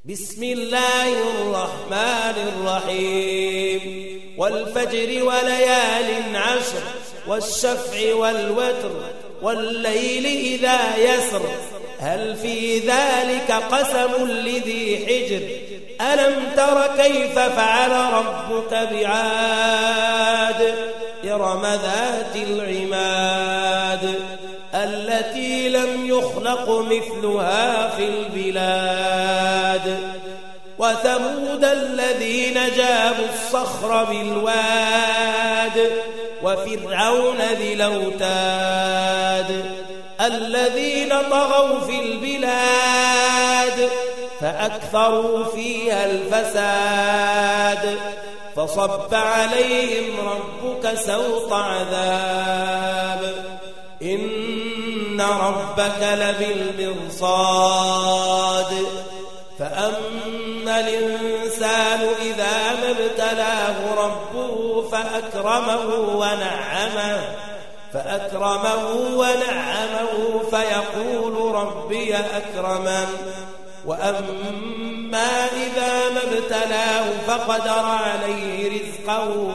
بسم الله الرحمن الرحيم والفجر وليال عشر والشفع والوتر والليل إذا يسر هل في ذلك قسم لذي حجر ألم تر كيف فعل ربك بعاد إرم ذات العماد التي لم يخلق مثلها في البلاد وثمود الذين جابوا الصخر بالواد وفرعون ذي الأوتاد الذين طغوا في البلاد فأكثروا فيها الفساد فصب عليهم ربك سوط عذاب إن ربك لبالمرصاد فأما الإنسان إذا ما ابتلاه ربه فأكرمه ونعمه فيقول ربي أكرمن وأما إذا ما ابتلاه فقدر عليه رزقه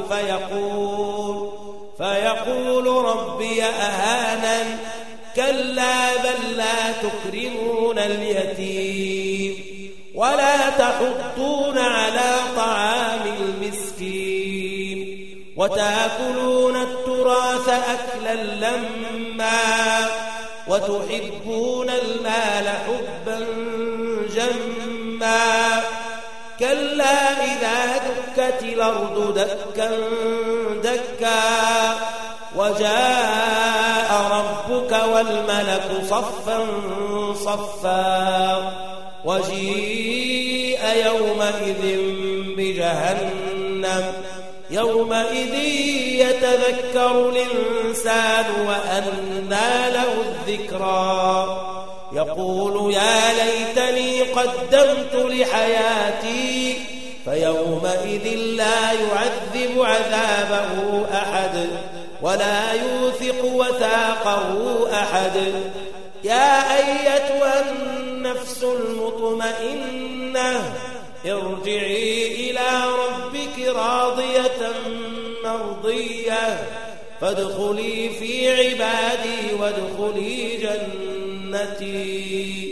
فيقول ربي أهانن كلا بل لا تكرمون اليتيم ولا تحضون على طعام المسكين وتأكلون التراث أكلا لما وتحبون المال حبا جما كلا إذا دكت الأرض دكا دكا وجاء ربك والملك صفا صفا وجيء يومئذ بجهنم يومئذ يتذكر الإنسان وأنى له الذكرى يقول يا ليتني قدمت لحياتي فيومئذ لا يعذب عذابه أحد ولا يوثق وثاقه أحد يا أيتها النفس المطمئنة ارجعي إلى ربك راضية مرضية فادخلي في عبادي وادخلي جنتي